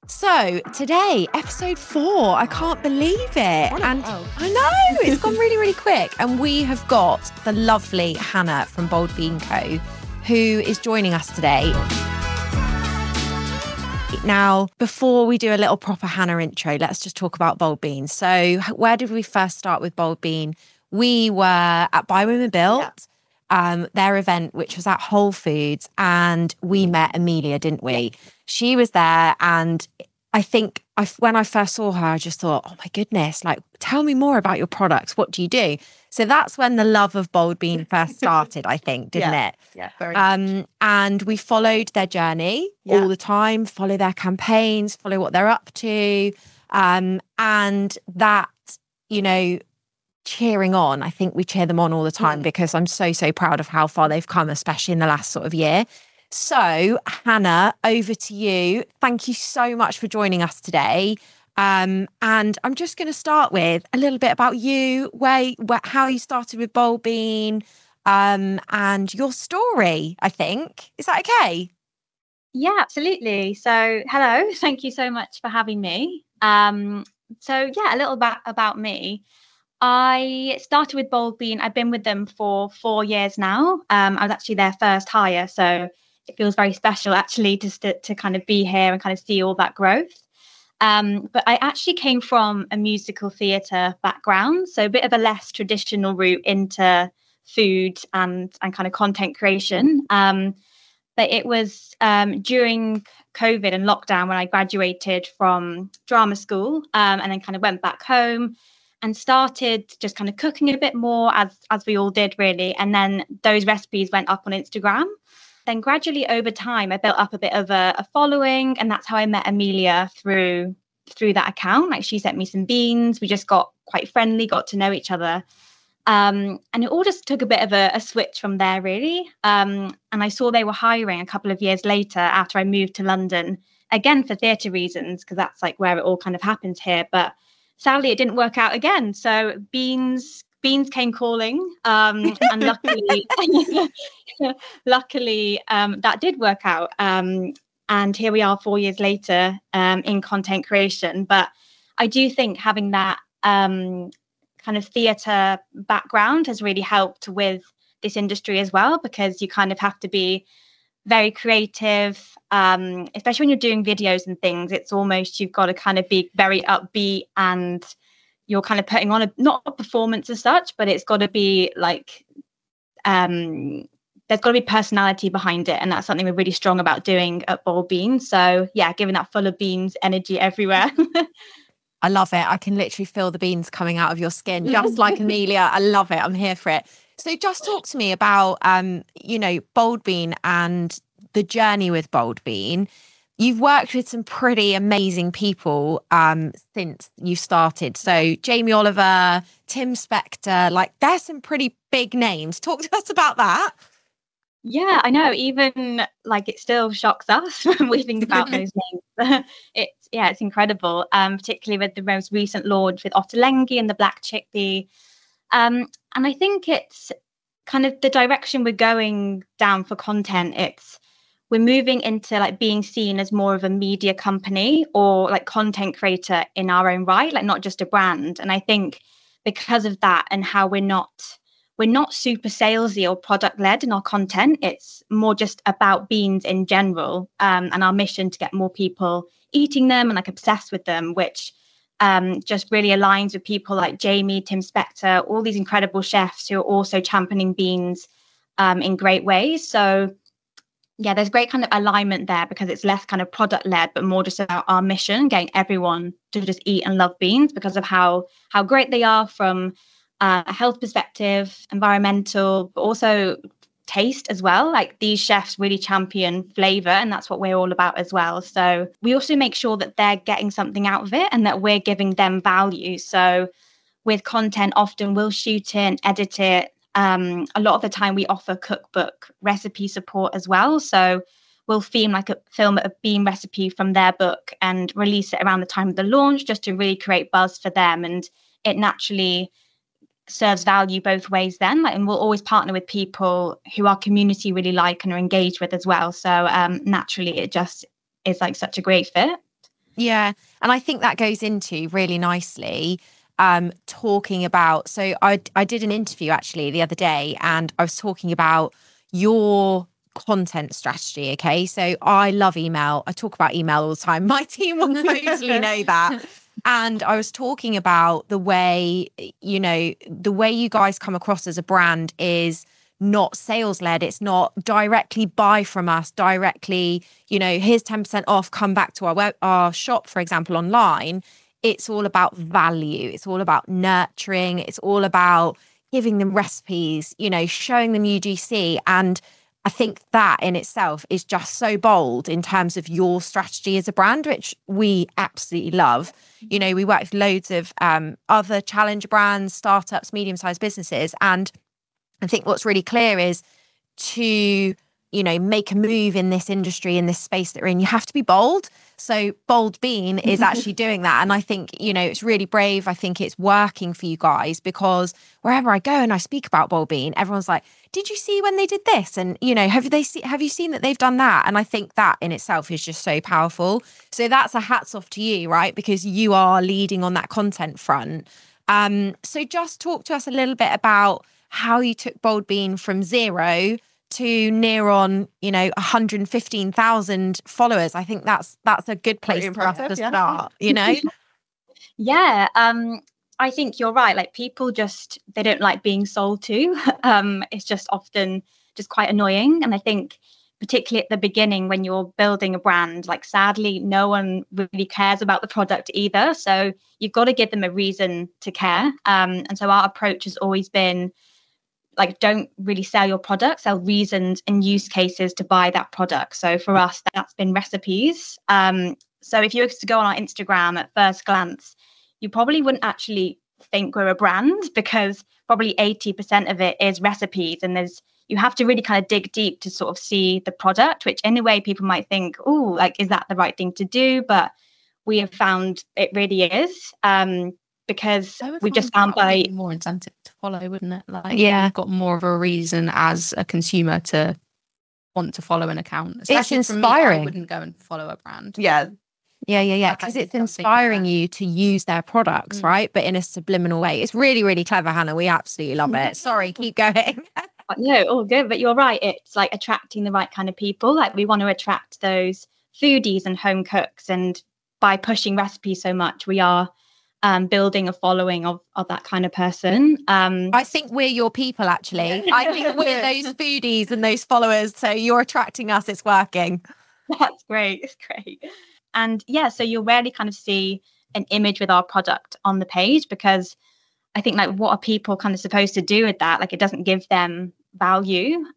So today, episode 4, I can't believe it. And I know, it's gone really, really quick. And we have got the lovely Hannah from Bold Bean Co, who is joining us today. Now, before we do a little proper Hannah intro, let's just talk about Bold Bean. So where did we first start with Bold Bean? We were at Buy Women Built, their event, which was at Whole Foods, and we met Amelia, didn't we? Yeah. She was there, and I think when I first saw her, I just thought, oh my goodness, like, tell me more about your products. What do you do? So that's when the love of Bold Bean first started, I think, didn't it? Yeah, very much. And we followed their journey all the time, follow their campaigns, follow what they're up to. And that, cheering on, I think we cheer them on all the time because I'm so proud of how far they've come, especially in the last sort of year. So Hannah, over to you. Thank you so much for joining us today. And I'm just going to start with a little bit about you, how you started with Bold Bean, and your story, I think. Is that okay? Yeah, absolutely. So hello, thank you so much for having me. A little bit about me. I started with Bold Bean. I've been with them for 4 years now. I was actually their first hire, so it feels very special actually to kind of be here and kind of see all that growth. But I actually came from a musical theatre background, so a bit of a less traditional route into food and kind of content creation. But it was during COVID and lockdown when I graduated from drama school and then kind of went back home and started just kind of cooking a bit more as we all did really. And then those recipes went up on Instagram. Then gradually over time, I built up a bit of a following, and that's how I met Amelia through that account. Like, she sent me some beans. We just got quite friendly, got to know each other. And it all just took a bit of a switch from there, really. And I saw they were hiring a couple of years later after I moved to London, again, for theatre reasons, because that's like where it all kind of happens here. But sadly, it didn't work out again. So beans came calling, and luckily that did work out. And here we are 4 years later in content creation. But I do think having that kind of theatre background has really helped with this industry as well, because you kind of have to be very creative, especially when you're doing videos and things. It's almost, you've got to kind of be very upbeat, and you're kind of putting on not a performance as such, but it's got to be like, there's got to be personality behind it. And that's something we're really strong about doing at Bold Bean. So yeah, giving that full of beans energy everywhere. I love it. I can literally feel the beans coming out of your skin, just like Amelia. I love it. I'm here for it. So just talk to me about, Bold Bean and the journey with Bold Bean. You've worked with some pretty amazing people since you started. So Jamie Oliver, Tim Spector, like, there's some pretty big names. Talk to us about that. Yeah, I know. Even like, it still shocks us when we think about those names. It's incredible. Particularly with the most recent launch with Ottolenghi and the Black Chickpea. And I think it's kind of the direction we're going down for content. We're moving into like being seen as more of a media company or like content creator in our own right, like not just a brand. And I think because of that, and how we're not super salesy or product led in our content, it's more just about beans in general, and our mission to get more people eating them and like obsessed with them, which just really aligns with people like Jamie, Tim Spector, all these incredible chefs who are also championing beans in great ways. So yeah, there's great kind of alignment there, because it's less kind of product led, but more just about our mission, getting everyone to just eat and love beans because of how great they are from a health perspective, environmental, but also taste as well. Like, these chefs really champion flavor, and that's what we're all about as well. So we also make sure that they're getting something out of it and that we're giving them value. So with content, often we'll shoot it, edit it. A lot of the time we offer cookbook recipe support as well. So we'll film a bean recipe from their book and release it around the time of the launch, just to really create buzz for them. And it naturally serves value both ways then. And we'll always partner with people who our community really like and are engaged with as well. So naturally, it just is like such a great fit. Yeah. And I think that goes into really nicely talking about, so I did an interview actually the other day, and I was talking about your content strategy. Okay. So I love email. I talk about email all the time. My team will totally know that. And I was talking about the way, the way you guys come across as a brand is not sales led. It's not directly buy from us directly, here's 10% off, come back to our shop, for example, online. It's all about value. It's all about nurturing. It's all about giving them recipes, showing them UGC. And I think that in itself is just so bold in terms of your strategy as a brand, which we absolutely love. We work with loads of other challenger brands, startups, medium-sized businesses. And I think what's really clear is to, make a move in this industry, in this space that we're in, you have to be bold. So Bold Bean is actually doing that. And I think, it's really brave. I think it's working for you guys, because wherever I go and I speak about Bold Bean, everyone's like, did you see when they did this? And, have you seen that they've done that? And I think that in itself is just so powerful. So that's a hats off to you, right? Because you are leading on that content front. So just talk to us a little bit about how you took Bold Bean from 0 to near on, 115,000 followers. I think that's a good place for us to start, Yeah. I think you're right. Like, people they don't like being sold to. It's just often just quite annoying. And I think particularly at the beginning, when you're building a brand, like, sadly, no one really cares about the product either. So you've got to give them a reason to care. And so our approach has always been, like, don't really sell your product, sell reasons and use cases to buy that product. So for us, that's been recipes. So if you were to go on our Instagram at first glance, you probably wouldn't actually think we're a brand, because probably 80% of it is recipes. And you have to really kind of dig deep to sort of see the product, which in a way people might think, oh, like, is that the right thing to do? But we have found it really is. Because we've just found more incentive to follow, wouldn't it? Like, you've got more of a reason as a consumer to want to follow an account. Especially it's inspiring. I wouldn't go and follow a brand. Yeah. Because it's inspiring you to use their products, right? But in a subliminal way. It's really, really clever, Hannah. We absolutely love it. Sorry, keep going. No, all good. But you're right. It's like attracting the right kind of people. Like, we want to attract those foodies and home cooks. And by pushing recipes so much, we are building a following of that kind of person. I think we're your people, actually. I think we're those foodies and those followers. So you're attracting us. It's working. That's great. It's great. And so you'll rarely kind of see an image with our product on the page, because I think, like, what are people kind of supposed to do with that? Like, it doesn't give them value.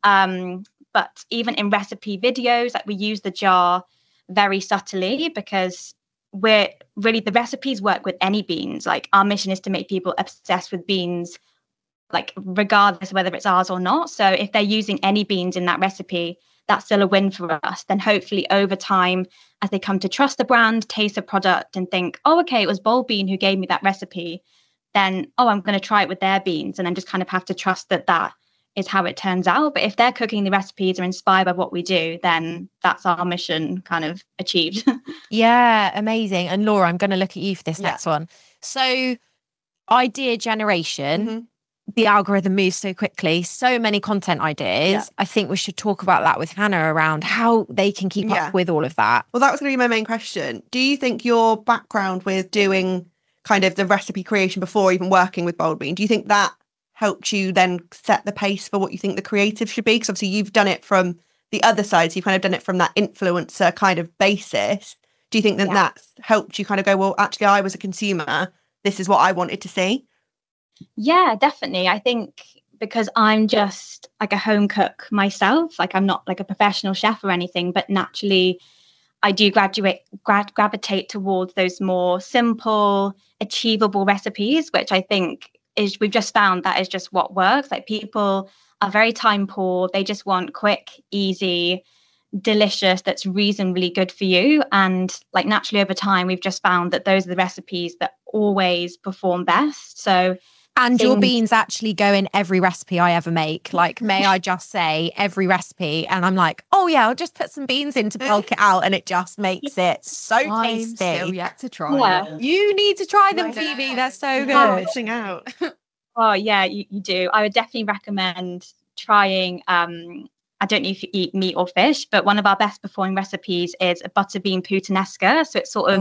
But even in recipe videos, like, we use the jar very subtly, because we're really, the recipes work with any beans. Like, our mission is to make people obsessed with beans, like, regardless of whether it's ours or not. So if they're using any beans in that recipe, that's still a win for us. Then hopefully over time, as they come to trust the brand, taste the product and think, oh, okay, it was Bold Bean who gave me that recipe, then, oh, I'm going to try it with their beans. And then just kind of have to trust that is how it turns out. But if they're cooking the recipes or inspired by what we do, then that's our mission kind of achieved. Yeah, amazing. And Laura, I'm going to look at you for this next one. So, idea generation, the algorithm moves so quickly, so many content ideas. I think we should talk about that with Hannah around how they can keep up with all of that. Well, that was going to be my main question. Do you think your background with doing kind of the recipe creation before even working with Bold Bean, do you think that helped you then set the pace for what you think the creative should be? Because obviously you've done it from the other side, so you've kind of done it from that influencer kind of basis. Do you think that that's helped you kind of go, well, actually, I was a consumer, this is what I wanted to see? Yeah, definitely. I think because I'm just like a home cook myself, like, I'm not like a professional chef or anything, but naturally I do gravitate towards those more simple, achievable recipes, which I think we've just found that is just what works. Like, people are very time poor. They just want quick, easy, delicious, that's reasonably good for you. And like, naturally over time, we've just found that those are the recipes that always perform best. So And your beans actually go in every recipe I ever make. Like, may I just say, every recipe. And I'm like, oh yeah, I'll just put some beans in to bulk it out, and it just makes it so I'm tasty. still yet to try them. You need to try them, Phoebe. They're so good. Missing out. Oh yeah, you do. I would definitely recommend trying. I don't know if you eat meat or fish, but one of our best performing recipes is a butter bean puttanesca. So it's sort of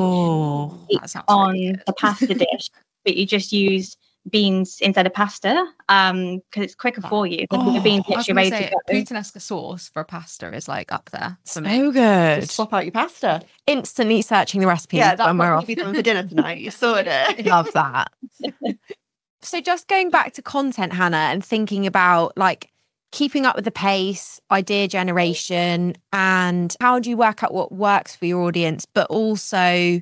on really the pasta dish, but you just use beans instead of pasta because it's quicker for you. The beans literally ready to go. Puttanesca sauce for pasta is like up there for me. So good. Just swap out your pasta. Instantly searching the recipe. Yeah, that's when we're what off. we'll be doing for dinner tonight. You sorted it. Love that. So just going back to content, Hannah, and thinking about like keeping up with the pace, idea generation, and how do you work out what works for your audience? But also,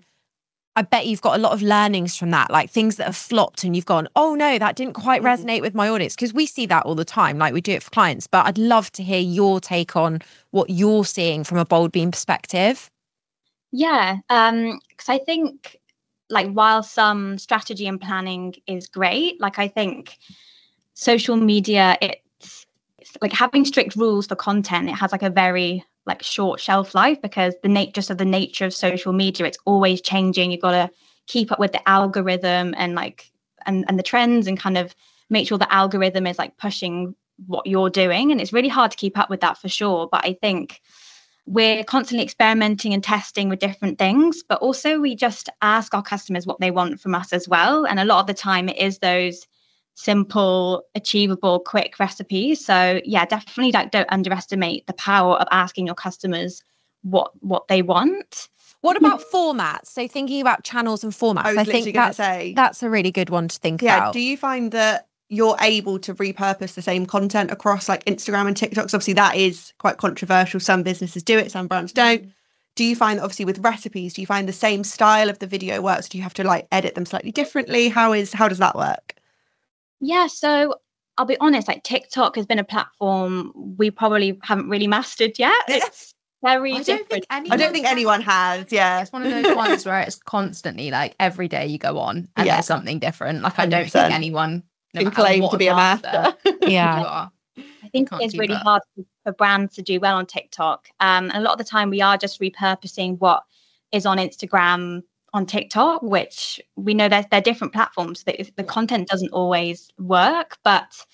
I bet you've got a lot of learnings from that, like things that have flopped and you've gone, oh no, that didn't quite resonate with my audience. Because we see that all the time, like we do it for clients. But I'd love to hear your take on what you're seeing from a Bold Bean perspective. Yeah, because I think like while some strategy and planning is great, like I think social media, it's like having strict rules for content. It has like a very like short shelf life because the nature of social media, it's always changing. You've got to keep up with the algorithm and like and the trends and kind of make sure the algorithm is like pushing what you're doing. And it's really hard to keep up with that for sure. But I think we're constantly experimenting and testing with different things, but also we just ask our customers what they want from us as well. And a lot of the time it is those simple, achievable, quick recipes. So yeah, definitely don't underestimate the power of asking your customers what they want. What about formats? So thinking about channels and formats, I think that's a really good one to think about. Do you find that you're able to repurpose the same content across like Instagram and TikTok? So obviously that is quite controversial. Some businesses do it, some brands don't. Do you find that obviously with recipes, do you find the same style of the video works? Do you have to like edit them slightly differently? How does that work? Yeah, so I'll be honest, like TikTok has been a platform we probably haven't really mastered yet. It's very different. I don't think anyone has. Yeah, it's one of those ones where it's constantly like every day you go on and there's something different. Like 100%. I don't think anyone can claim to be a master. Yeah, I think it's really hard for brands to do well on TikTok. And a lot of the time we are just repurposing what is on Instagram on TikTok, which we know they're different platforms. The content doesn't always work. But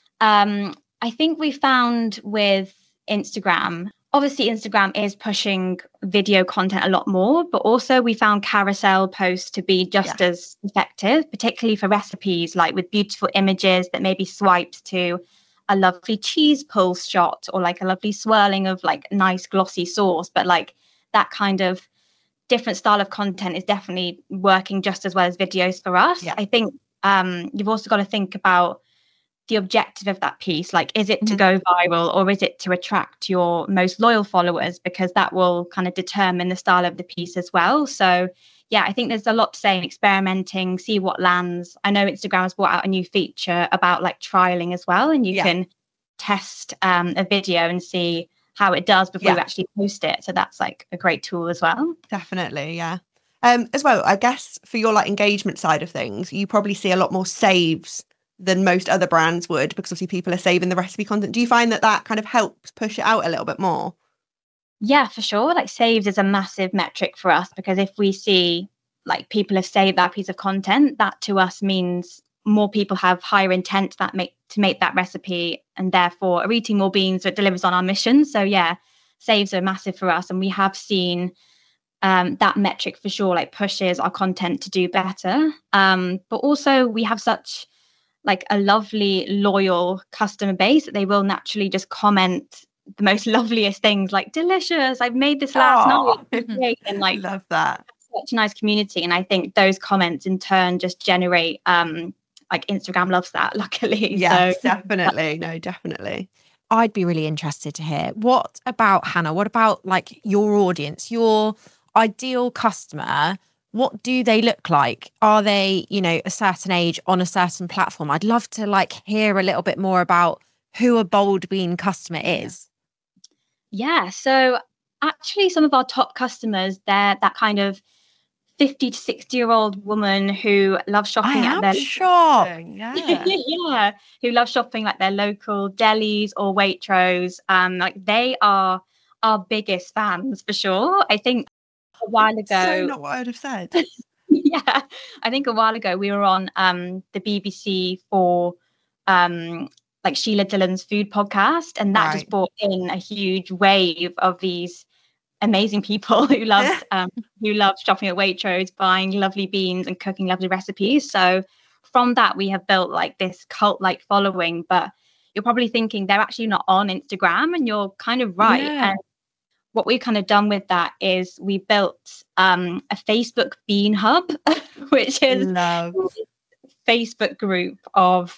I think we found with Instagram, obviously Instagram is pushing video content a lot more, but also we found carousel posts to be just as effective, particularly for recipes, like with beautiful images that maybe swipes to a lovely cheese pulse shot or like a lovely swirling of like nice glossy sauce. But like that kind of different style of content is definitely working just as well as videos for us. Yeah. I think you've also got to think about the objective of that piece. Like, is it to go viral or is it to attract your most loyal followers? Because that will kind of determine the style of the piece as well. So yeah, I think there's a lot to say in experimenting, see what lands. I know Instagram has brought out a new feature about like trialing as well. And you can test a video and see how it does before you actually post it. So that's like a great tool as well. Definitely, yeah. As well, I guess for your like engagement side of things, you probably see a lot more saves than most other brands would, because obviously people are saving the recipe content. Do you find that kind of helps push it out a little bit more? Yeah, for sure. Like saves is a massive metric for us, because if we see like people have saved that piece of content, that to us means more people have higher intent to make that recipe and therefore are eating more beans, so it delivers on our mission. So yeah, saves are massive for us, and we have seen that metric for sure like pushes our content to do better. But also we have such like a lovely loyal customer base that they will naturally just comment the most loveliest things, like delicious, I've made this last night. And like love that. Such a nice community. And I think those comments in turn just generate like Instagram loves that, luckily. Yes, so, definitely. No, definitely. I'd be really interested to hear, what about Hannah? What about like your audience, your ideal customer? What do they look like? Are they, a certain age on a certain platform? I'd love to like hear a little bit more about who a Bold Bean customer is. Yeah, so actually some of our top customers, they're that kind of 50 to 60-year-old woman who loves shopping at their yeah. who loves shopping like their local delis or Waitrose. Like they are our biggest fans for sure. I think a while ago, so not what I'd have said. yeah, I think a while ago we were on the BBC for like Sheila Dillon's food podcast, and that just brought in a huge wave of these amazing people who love shopping at Waitrose, buying lovely beans and cooking lovely recipes. So from that we have built like this cult-like following. But you're probably thinking they're actually not on Instagram, and you're kind of right. And what we've kind of done with that is we built a Facebook Bean Hub, which is a Facebook group of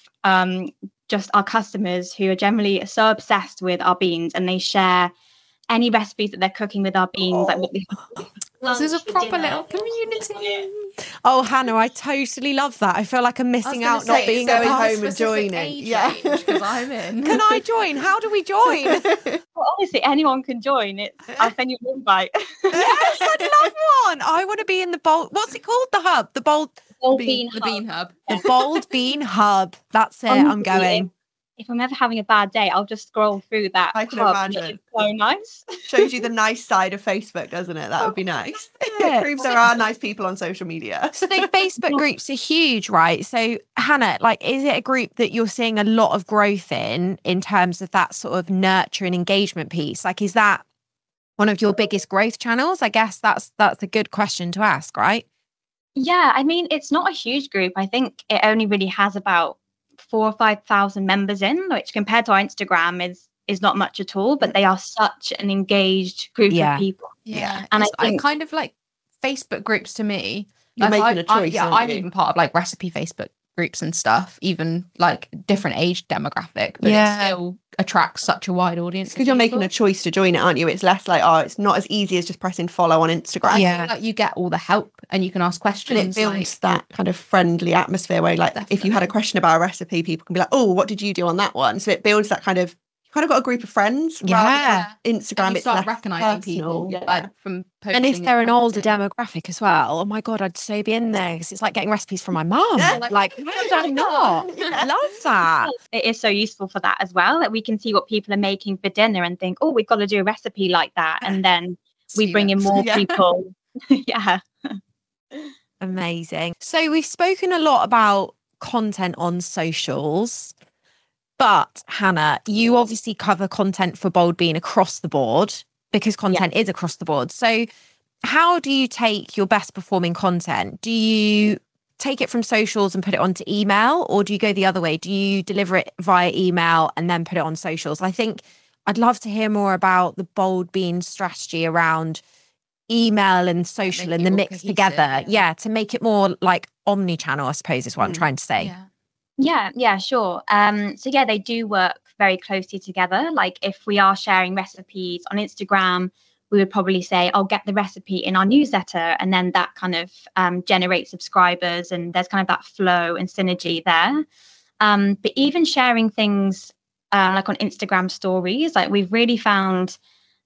just our customers who are generally so obsessed with our beans, and they share any recipes that they're cooking with our beans. Like what this is a proper little community. Oh, Hannah, I totally love that. I feel like I'm missing out not being going able home and joining. Yeah, because I'm in. Can I join? How do we join? Well, honestly, anyone can join. I'll send you an invite. Yes, I'd love one. I want to be in the bold. What's it called? The hub. The bold bean hub. The bold bean hub. That's it. I'm going. If I'm ever having a bad day, I'll just scroll through that. I can imagine. It's so nice. Shows you the nice side of Facebook, doesn't it? That would be nice. It proves there are nice people on social media. So the Facebook groups are huge, right? So Hannah, like, is it a group that you're seeing a lot of growth in terms of that sort of nurture and engagement piece? Like, is that one of your biggest growth channels? I guess that's a good question to ask, right? Yeah, I mean, it's not a huge group. I think it only really has about 4,000 or 5,000 members in, which compared to our Instagram is not much at all. But they are such an engaged group of people. Yeah, and I kind of like Facebook groups to me. You're making a choice. I'm even part of like recipe Facebook groups and stuff, even like different age demographic, but it still attracts such a wide audience. Because you're making a choice to join it, aren't you? It's less like, oh, it's not as easy as just pressing follow on Instagram. Yeah, like you get all the help and you can ask questions. And it builds that kind of friendly atmosphere where, like, if you had a question about a recipe, people can be like, oh, what did you do on that one? So it builds that kind of, kind of got a group of friends. Yeah. Instagram, you it's start less recognizing personal. people like, from posting. And if they're an older demographic as well, oh my God, I'd so be in there because it's like getting recipes from my mum. Like, how did I not? I love that. It is so useful for that as well. That we can see what people are making for dinner and think, oh, we've got to do a recipe like that. And then we bring in more people. Yeah. Amazing. So we've spoken a lot about content on socials. But Hannah, you obviously cover content for Bold Bean across the board because content is across the board. So how do you take your best performing content? Do you take it from socials and put it onto email, or do you go the other way? Do you deliver it via email and then put it on socials? I think I'd love to hear more about the Bold Bean strategy around email and social and the mix together. Yeah, to make it more like omni-channel, I suppose is what I'm trying to say. Yeah, sure. So yeah, they do work very closely together. Like if we are sharing recipes on Instagram, we would probably say, I'll get the recipe in our newsletter. And then that kind of generates subscribers, and there's kind of that flow and synergy there. But even sharing things like on Instagram stories, like we've really found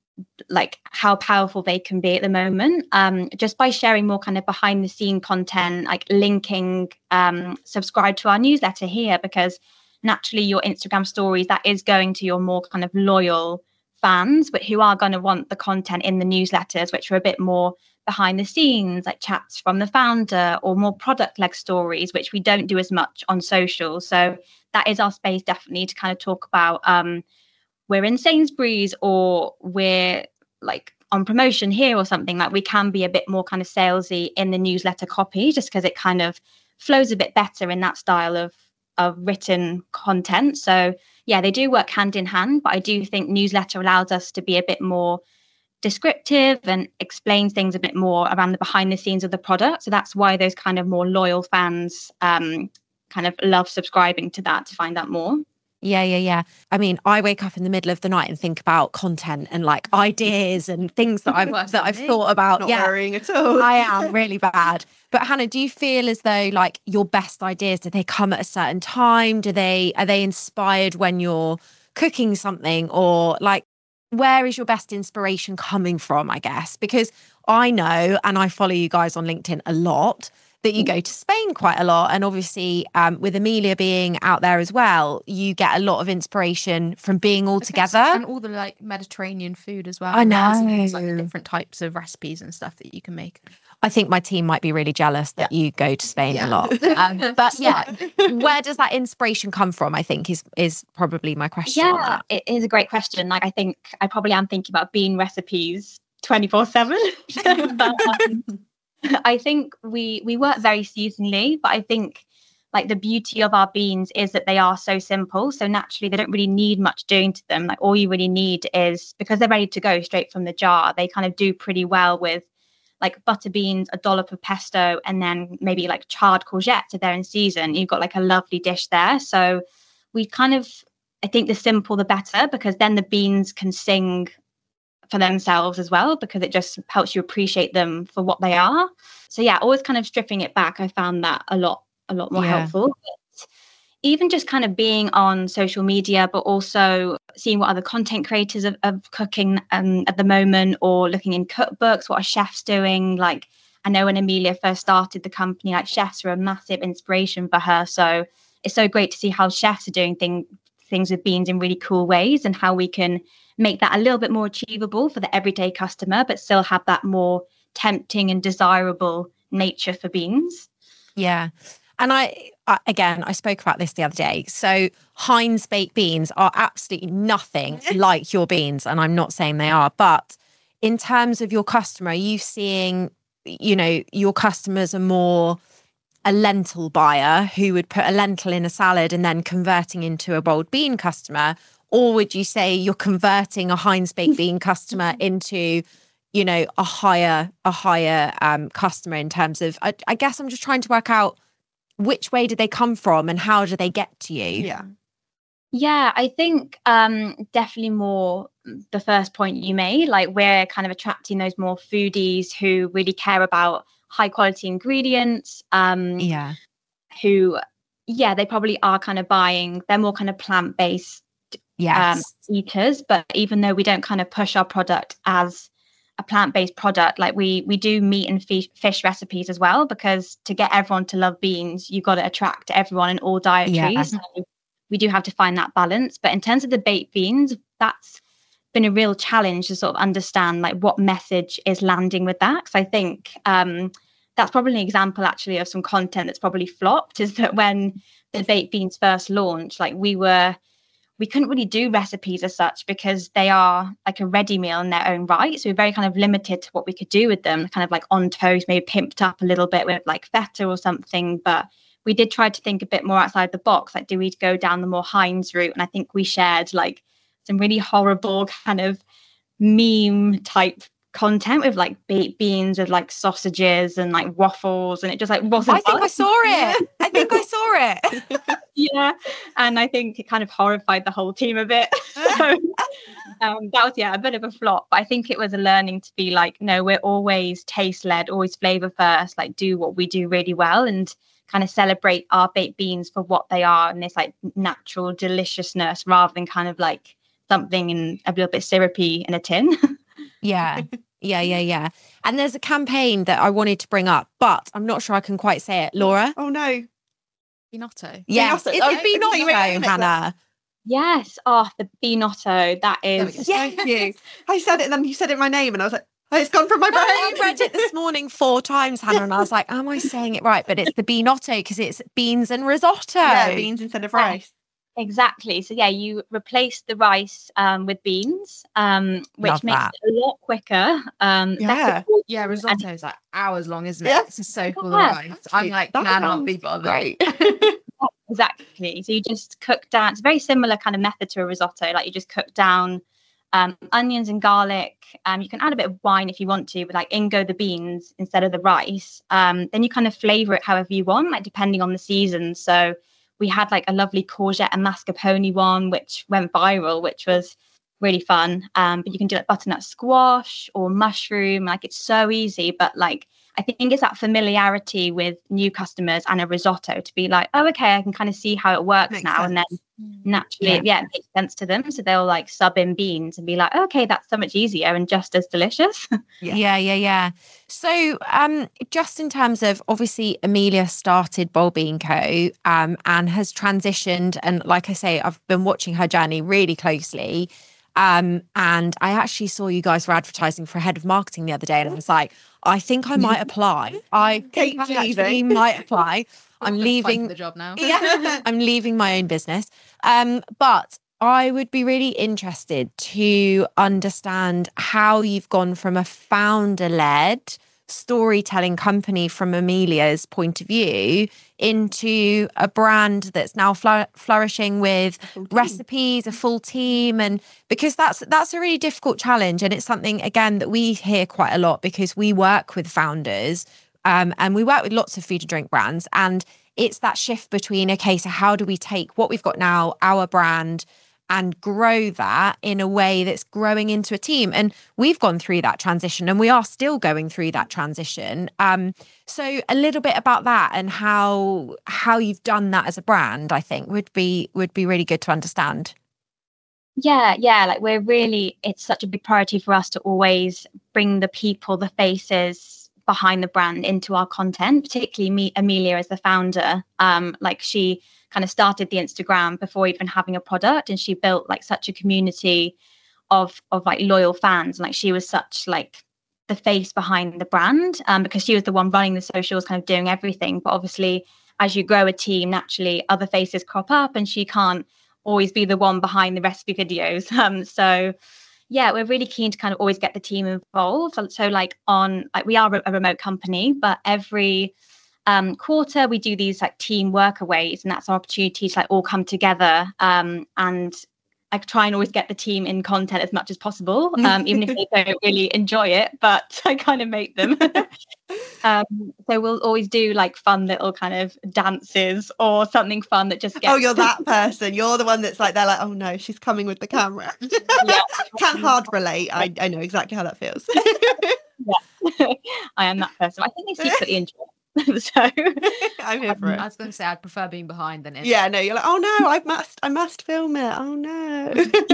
like how powerful they can be at the moment, just by sharing more kind of behind the scene content, like linking subscribe to our newsletter here, because naturally your Instagram stories, that is going to your more kind of loyal fans, but who are going to want the content in the newsletters, which are a bit more behind the scenes, like chats from the founder or more product led stories, which we don't do as much on social. So that is our space definitely to kind of talk about we're in Sainsbury's or we're like on promotion here or something. Like we can be a bit more kind of salesy in the newsletter copy, just because it kind of flows a bit better in that style of written content. So yeah, they do work hand in hand, but I do think newsletter allows us to be a bit more descriptive and explains things a bit more around the behind the scenes of the product. So that's why those kind of more loyal fans kind of love subscribing to that to find out more. Yeah. I mean, I wake up in the middle of the night and think about content and like ideas and things that I've thought about. Not worrying at all. I am really bad. But Hannah, do you feel as though like your best ideas, do they come at a certain time? Are they inspired when you're cooking something, or like where is your best inspiration coming from, I guess? Because I know, and I follow you guys on LinkedIn a lot, that you go to Spain quite a lot. And obviously, with Amelia being out there as well, you get a lot of inspiration from being all together. And all the like Mediterranean food as well. I know. There's, like different types of recipes and stuff that you can make. I think my team might be really jealous that you go to Spain a lot. But yeah, where does that inspiration come from, I think is probably my question. Yeah, it is a great question. Like, I think I probably am thinking about bean recipes 24/7. But I think we work very seasonally, but I think like the beauty of our beans is that they are so simple. So naturally, they don't really need much doing to them. Like all you really need is, because they're ready to go straight from the jar, they kind of do pretty well with like butter beans, a dollop of pesto, and then maybe like charred courgettes if they're in season. You've got like a lovely dish there. So we kind of, I think the simple the better, because then the beans can sing for themselves as well, because it just helps you appreciate them for what they are. So yeah, always kind of stripping it back, I found that a lot more helpful. But even just kind of being on social media, but also seeing what other content creators of cooking at the moment, or looking in cookbooks, what are chefs doing. Like I know when Amelia first started the company, like chefs were a massive inspiration for her. So it's so great to see how chefs are doing things with beans in really cool ways, and how we can make that a little bit more achievable for the everyday customer, but still have that more tempting and desirable nature for beans. Yeah. And I spoke about this the other day. So Heinz baked beans are absolutely nothing like your beans. And I'm not saying they are, but in terms of your customer, are you seeing, your customers are more a lentil buyer who would put a lentil in a salad and then converting into a boiled bean customer? Or would you say you're converting a Heinz baked bean customer into, a higher customer in terms of, I guess I'm just trying to work out which way did they come from and how do they get to you? Yeah, I think definitely more the first point you made. Like we're kind of attracting those more foodies who really care about high quality ingredients. Who, they probably are kind of buying. They're more kind of plant-based eaters. But even though we don't kind of push our product as a plant-based product, like we do meat and fish recipes as well, because to get everyone to love beans, you've got to attract everyone in all dietaries. So we do have to find that balance. But in terms of the baked beans, that's been a real challenge to sort of understand like what message is landing with that. Because I think that's probably an example actually of some content that's probably flopped, is that when the baked beans first launched, like we couldn't really do recipes as such, because they are like a ready meal in their own right. So we're very kind of limited to what we could do with them, kind of like on toast, maybe pimped up a little bit with like feta or something. But we did try to think a bit more outside the box. Like, do we go down the more Heinz route? And I think we shared like some really horrible kind of meme type content with like baked beans with like sausages and like waffles, and it just like wasn't. I think I saw it. Yeah, and I think it kind of horrified the whole team a bit. So that was a bit of a flop. But I think it was a learning to be like, no, we're always taste led, always flavor first. Like do what we do really well and kind of celebrate our baked beans for what they are, and this like natural deliciousness, rather than kind of like something in a little bit syrupy in a tin. Yeah. And there's a campaign that I wanted to bring up, but I'm not sure I can quite say it. Laura? Oh no. Binotto. Yes, it's Binotto, Hannah. Yes. Oh, the Binotto. That is. Thank you. I said it, and then you said it my name, and I was like, oh, it's gone from my brain. I read it this morning 4 times, Hannah, and I was like, am I saying it right? But it's the Binotto because it's beans and risotto. Yeah, beans instead of rice. Exactly. So you replace the rice with beans, which makes it a lot quicker. Risotto is like hours long, isn't it? It's just so full of rice. I'm like, cannot be bothered. Great. Exactly. So you just cook down. It's a very similar kind of method to a risotto. Like you just cook down onions and garlic. You can add a bit of wine if you want to, but like ingo the beans instead of the rice. Then you kind of flavor it however you want, like depending on the season. So we had like a lovely courgette and mascarpone one, which went viral, which was really fun. But you can do like butternut squash or mushroom. Like it's so easy, but like I think it's that familiarity with new customers and a risotto to be like, oh, okay, I can kind of see how it works Makes now. sense. And then naturally, it makes sense to them. So they'll like sub in beans and be like, okay, that's so much easier and just as delicious. Yeah. So just in terms of, obviously Amelia started Bold Bean Co. And has transitioned, and like I say, I've been watching her journey really closely. And I actually saw you guys were advertising for a head of marketing the other day, and I was like, I think I might apply. I think I actually might apply. I'm leaving the job now. I'm leaving my own business. But I would be really interested to understand how you've gone from a founder-led storytelling company from Amelia's point of view into a brand that's now flourishing with recipes, a full team. And because that's a really difficult challenge, and it's something again that we hear quite a lot because we work with founders, and we work with lots of food and drink brands, and it's that shift between, okay, so how do we take what we've got now, our brand, and grow that in a way that's growing into a team? And we've gone through that transition, and we are still going through that transition. So a little bit about that and how you've done that as a brand, I think would be really good to understand. Yeah, like it's such a big priority for us to always bring the people, the faces behind the brand into our content, particularly Amelia as the founder. Like she kind of started the Instagram before even having a product, and she built like such a community of like loyal fans, and like she was such like the face behind the brand, because she was the one running the socials, kind of doing everything. But obviously as you grow a team, naturally other faces crop up, and she can't always be the one behind the recipe videos. So yeah, we're really keen to kind of always get the team involved. So like we are a remote company, but every quarter we do these like team workaways, and that's our opportunity to like all come together, and I try and always get the team in content as much as possible, even if they don't really enjoy it, but I kind of make them. So we'll always do like fun little kind of dances or something fun that just gets... Oh, you're that person. You're the one that's like, they're like, oh no, she's coming with the camera. Can't hard relate. I know exactly how that feels. I am that person. I think they secretly enjoy it. So I'm here for it. I was going to say I'd prefer being behind than in. Yeah, no, you're like, oh no, I must film it. Oh no.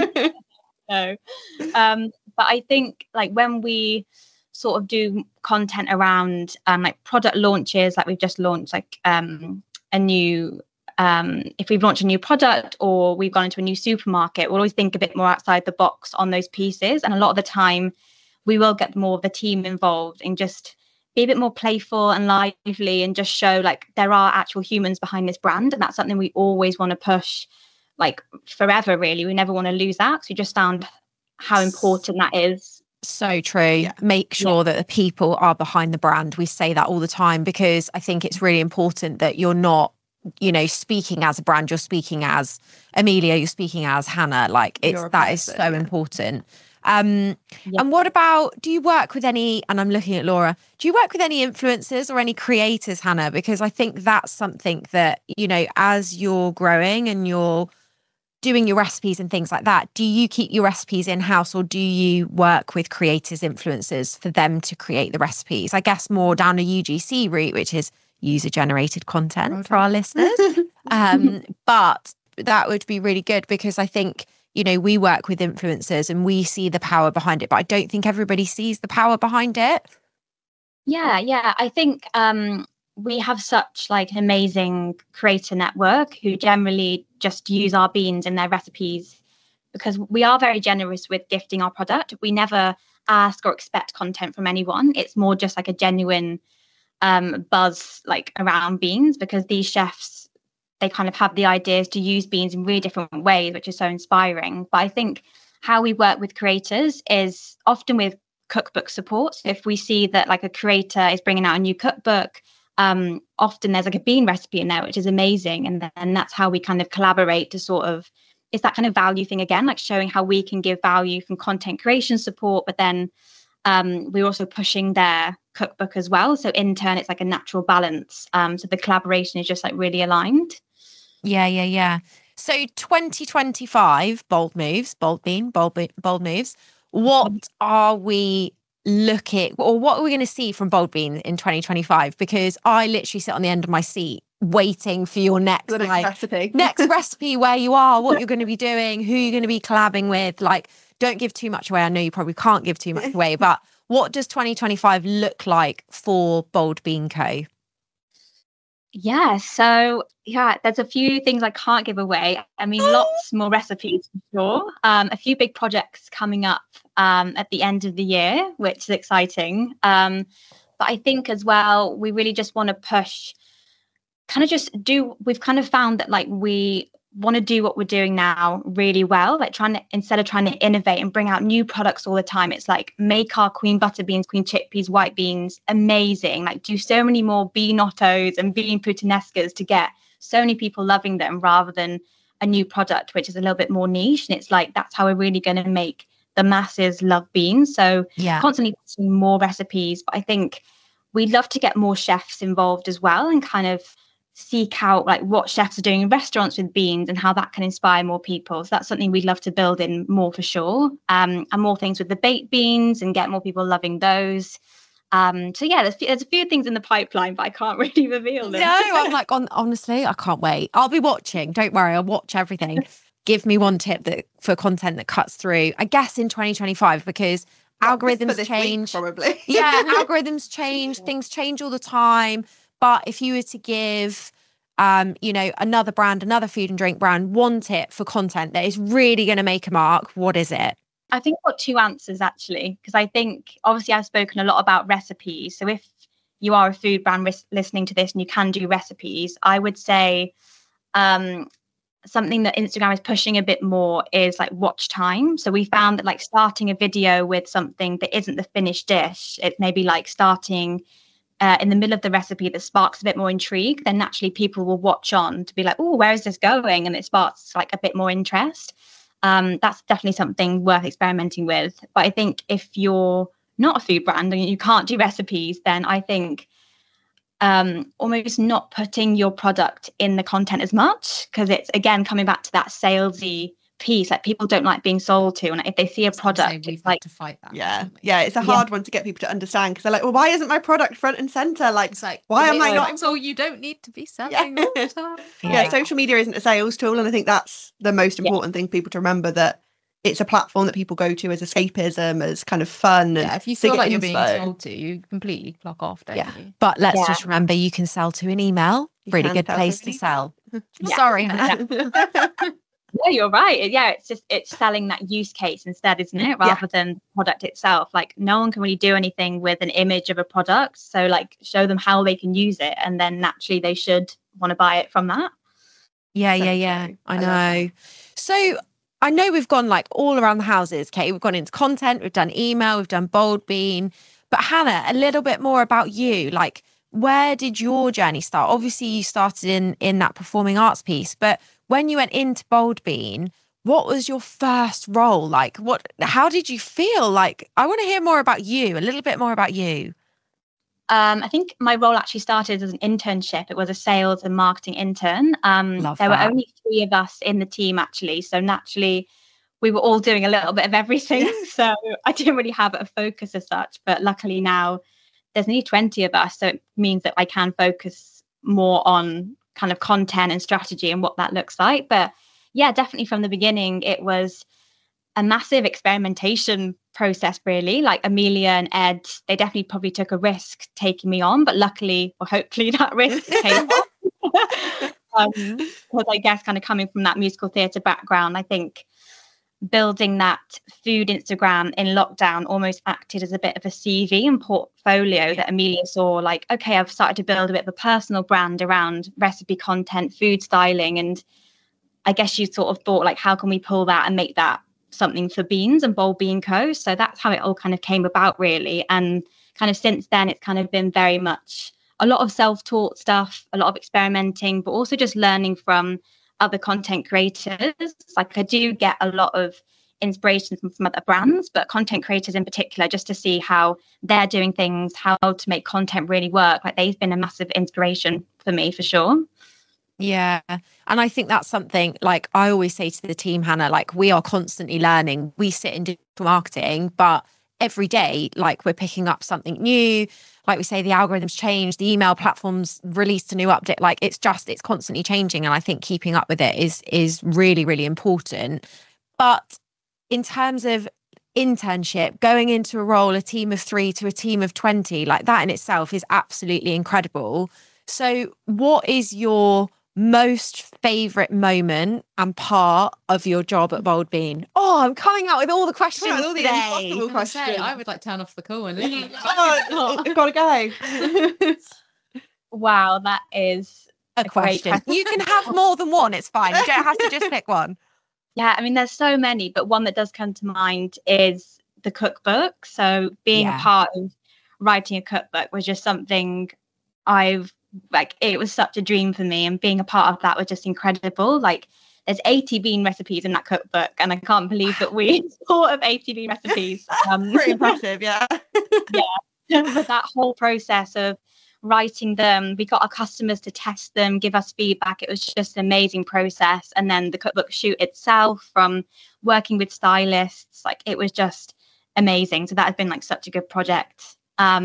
No. But I think like when we sort of do content around like product launches, like we've just launched like a new if we've launched a new product or we've gone into a new supermarket, we'll always think a bit more outside the box on those pieces. And a lot of the time we will get more of the team involved and just be a bit more playful and lively and just show like there are actual humans behind this brand. And that's something we always want to push like forever, really. We never want to lose that, because we just found how important that is. So true. Make sure that the people are behind the brand. We say that all the time, because I think it's really important that you're not, speaking as a brand, you're speaking as Amelia, you're speaking as Hannah. Like that is so important. And what about, do you work with any, and I'm looking at Laura, do you work with any influencers or any creators, Hannah? Because I think that's something that, as you're growing and you're doing your recipes and things like that, do you keep your recipes in-house, or do you work with creators, influencers for them to create the recipes? I guess more down a UGC route, which is user-generated content for our listeners. But that would be really good, because I think, we work with influencers and we see the power behind it, but I don't think everybody sees the power behind it. Yeah. I think we have such like an amazing creator network who generally just use our beans in their recipes, because we are very generous with gifting our product. We never ask or expect content from anyone. It's more just like a genuine buzz like around beans, because these chefs, they kind of have the ideas to use beans in really different ways, which is so inspiring. But I think how we work with creators is often with cookbook support. So if we see that like a creator is bringing out a new cookbook, often there's like a bean recipe in there, which is amazing. And then that's how we kind of collaborate to sort of, it's that kind of value thing again, like showing how we can give value from content creation support, but then we're also pushing their cookbook as well. So in turn, it's like a natural balance. So the collaboration is just like really aligned. Yeah. So 2025, bold moves. What are we looking, or what are we going to see from Bold Bean in 2025? Because I literally sit on the end of my seat waiting for your next recipe. Next recipe, where you are, what you're going to be doing, who you're going to be collabing with. Like, don't give too much away. I know you probably can't give too much away, but what does 2025 look like for Bold Bean Co? Yeah, so there's a few things I can't give away. I mean, lots more recipes for sure. A few big projects coming up at the end of the year, which is exciting. But I think as well, we really just want to push, we've kind of found that like we want to do what we're doing now really well, like instead of trying to innovate and bring out new products all the time, it's like make our queen butter beans, queen chickpeas, white beans amazing, like do so many more beanottos and bean puttanescas to get so many people loving them, rather than a new product which is a little bit more niche. And it's like that's how we're really going to make the masses love beans. So constantly pushing more recipes, but I think we'd love to get more chefs involved as well, and kind of seek out like what chefs are doing in restaurants with beans and how that can inspire more people. So that's something we'd love to build in more for sure. And more things with the baked beans and get more people loving those. So yeah, there's a few things in the pipeline, but I can't really reveal them. No, I'm like, honestly, I can't wait. I'll be watching. Don't worry, I'll watch everything. Give me one tip for content that cuts through, I guess, in 2025, because algorithms change. Probably. Yeah, algorithms change. Things change all the time. But if you were to give, another brand, another food and drink brand, one tip for content that is really going to make a mark, what is it? I think I've got two answers actually, because I think obviously I've spoken a lot about recipes. So if you are a food brand listening to this and you can do recipes, I would say something that Instagram is pushing a bit more is like watch time. So we found that like starting a video with something that isn't the finished dish, it's maybe like starting in the middle of the recipe that sparks a bit more intrigue, then naturally people will watch on to be like, oh, where is this going? And it sparks like a bit more interest. That's definitely something worth experimenting with. But I think if you're not a food brand and you can't do recipes, then I think almost not putting your product in the content as much, because it's again coming back to that salesy piece. Like people don't like being sold to, and if they see a product, it's like to fight that. Yeah, it's a hard one to get people to understand, because they're like, well, why isn't my product front and center? Like, it's like, why am I not? So you don't need to be selling all the time. Yeah, social media isn't a sales tool, and I think that's the most important thing people to remember, that it's a platform that people go to as escapism, as kind of fun. Yeah, if you feel like you're being told to, you completely clock off, don't you? But let's just remember, you can sell to an email. Really good place to sell. Sorry, Hannah. Yeah, you're right. Yeah, it's selling that use case instead, isn't it? Rather than the product itself. Like no one can really do anything with an image of a product. So like show them how they can use it, and then naturally they should want to buy it from that. Yeah. I know. So I know we've gone like all around the houses, Kate. We've gone into content, we've done email, we've done Bold Bean. But Hannah, a little bit more about you. Like, where did your journey start? Obviously, you started in that performing arts piece, but when you went into Bold Bean, what was your first role? Like, how did you feel? Like, I want to hear more about you, a little bit more about you. I think my role actually started as an internship. It was a sales and marketing intern. There were only 3 of us in the team, actually. So naturally, we were all doing a little bit of everything. So I didn't really have a focus as such. But luckily now there's nearly 20 of us. So it means that I can focus more on kind of content and strategy and what that looks like. But yeah, definitely from the beginning, it was a massive experimentation process, really. Like Amelia and Ed, they definitely probably took a risk taking me on, but luckily, or hopefully, that risk paid off. Because I guess kind of coming from that musical theatre background, I think building that food Instagram in lockdown almost acted as a bit of a CV and portfolio that Amelia saw, like, okay, I've started to build a bit of a personal brand around recipe content, food styling. And I guess she sort of thought, like, how can we pull that and make that something for Beans and Bold Bean Co. So that's how it all kind of came about, really. And kind of since then, it's kind of been very much a lot of self-taught stuff, a lot of experimenting, but also just learning from other content creators. Like I do get a lot of inspiration from other brands, but content creators in particular, just to see how they're doing things, how to make content really work. Like they've been a massive inspiration for me, for sure. Yeah. And I think that's something, like I always say to the team, Hannah, like we are constantly learning. We sit in digital marketing, but every day, like we're picking up something new. Like we say, the algorithms change, the email platforms released a new update. Like it's constantly changing. And I think keeping up with it is really, really important. But in terms of internship, going into a role, a team of 3 to a team of 20, like that in itself is absolutely incredible. So what is your most favourite moment and part of your job at Bold Bean? Oh, I'm coming out with all the questions all the today. impossible questions. I would like turn off the call and leave. I've got to go. Wow, that is A question. You can have more than one. It's fine. You don't have to just pick one. Yeah, I mean, there's so many, but one that does come to mind is the cookbook. So being a part of writing a cookbook was just something it was such a dream for me, and being a part of that was just incredible. Like there's 80 bean recipes in that cookbook, and I can't believe that we thought of 80 bean recipes. Pretty impressive, yeah. But that whole process of writing them, we got our customers to test them, give us feedback. It was just an amazing process. And then the cookbook shoot itself, from working with stylists, like it was just amazing. So that has been like such a good project.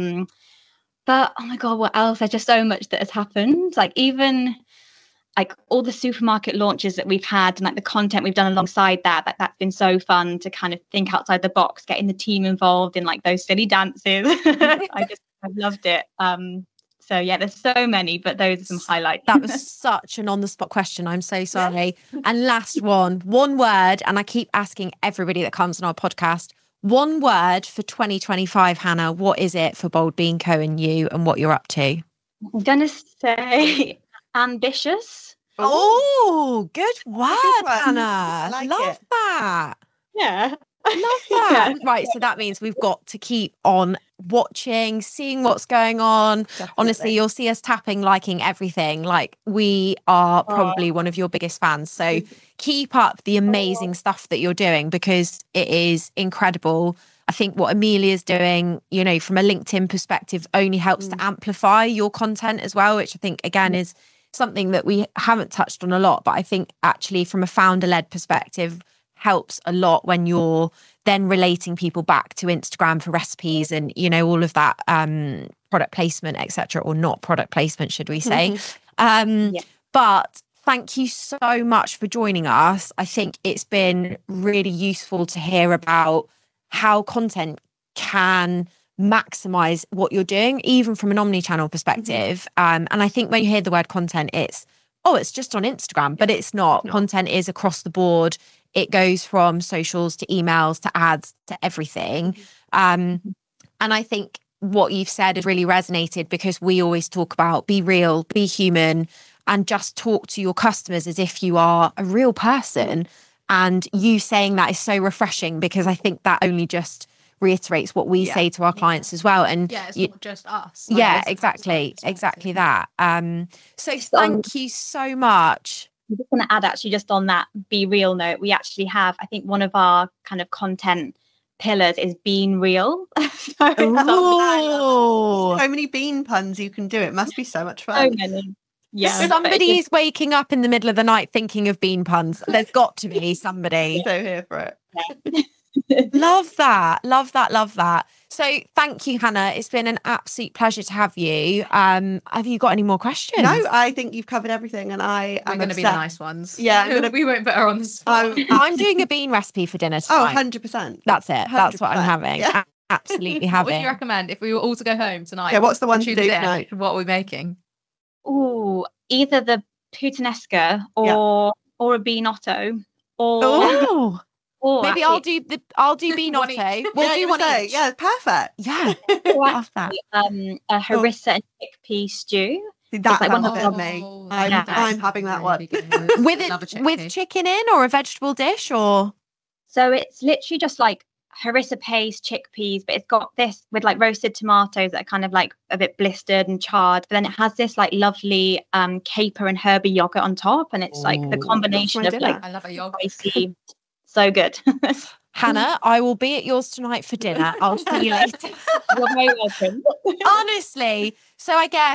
But oh my god, what else? There's just so much that has happened. Like even like all the supermarket launches that we've had, and like the content we've done alongside that, that's been so fun to kind of think outside the box, getting the team involved in like those silly dances. I've loved it. So yeah, there's so many, but those are some highlights. That was such an on-the-spot question. I'm so sorry. And last one word, and I keep asking everybody that comes on our podcast, one word for 2025, Hannah. What is it for Bold Bean Co and you, and what you're up to? I'm gonna say ambitious. Oh, good word, Hannah. Like Love it. that. Yeah. Love that. Right, so that means we've got to keep on watching, seeing what's going on. Definitely. Honestly, you'll see us tapping, liking everything. Like we are probably one of your biggest fans. So keep up the amazing stuff that you're doing, because it is incredible. I think what Amelia's doing, you know, from a LinkedIn perspective, only helps to amplify your content as well, which I think again is something that we haven't touched on a lot, but I think actually from a founder-led perspective helps a lot when you're then relating people back to Instagram for recipes and, you know, all of that product placement, etc., or not product placement, should we say. But thank you so much for joining us. I think it's been really useful to hear about how content can maximize what you're doing, even from an omni-channel perspective. And I think when you hear the word content, it's just on Instagram, but it's not. Content is across the board. It goes from socials to emails to ads to everything. And I think what you've said has really resonated, because we always talk about be real, be human, and just talk to your customers as if you are a real person. And you saying that is so refreshing, because I think that only just reiterates what we say to our clients as well. And it's not just us. Exactly that. So thank you so much. I'm just going to add, actually, just on that be real note, we actually have, I think one of our kind of content pillars is being real. So many bean puns you can do. It must be so much fun. So many. Yeah. Somebody is waking up in the middle of the night thinking of bean puns. There's got to be somebody. So here for it. Yeah. Love that. So thank you, Hannah. It's been an absolute pleasure to have you. Have you got any more questions? No, I think you've covered everything, and we're going to be the nice ones. Yeah, we won't put her on the spot. I'm doing a bean recipe for dinner tonight. 100%. That's it. 100%. That's what I'm having. Yeah. Absolutely having. What would you recommend if we were all to go home tonight? Yeah, what's the one to do tonight? What are we making? Ooh, either the puttanesca or a binotto, or maybe actually, I'll do binotto. We'll do one each. Yeah, perfect. Yeah, love that. A harissa and chickpea stew. That's like one one of me. I'm having that one. with chicken in, or a vegetable dish, or so it's literally just like harissa paste, chickpeas, but it's got this with like roasted tomatoes that are kind of like a bit blistered and charred, but then it has this like lovely caper and herby yogurt on top, and it's like the combination of like, I love a yogurt. Spicy, so good. Hannah, I will be at yours tonight for dinner. I'll see you later. You're very welcome. Honestly, so I guess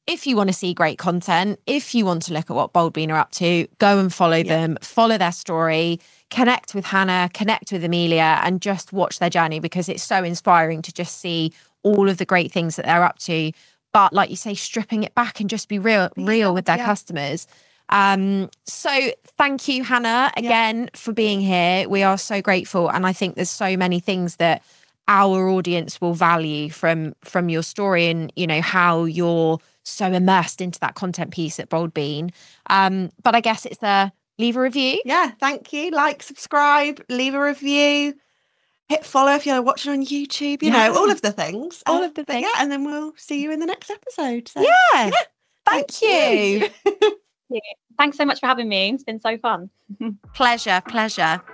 if you want to see great content, if you want to look at what Bold Bean are up to, go and follow them, follow their story, connect with Hannah, connect with Amelia, and just watch their journey, because it's so inspiring to just see all of the great things that they're up to. But like you say, stripping it back and just be real with their customers. So thank you, Hannah, again for being here. We are so grateful. And I think there's so many things that our audience will value from your story, and, you know, how you're so immersed into that content piece at Bold Bean. But I guess it's leave a review. Yeah, thank you. Like, subscribe, leave a review, hit follow if you're watching on YouTube, you know, all of the things. All of the things. Yeah, and then we'll see you in the next episode. So, Thank you. Thanks so much for having me. It's been so fun. Pleasure.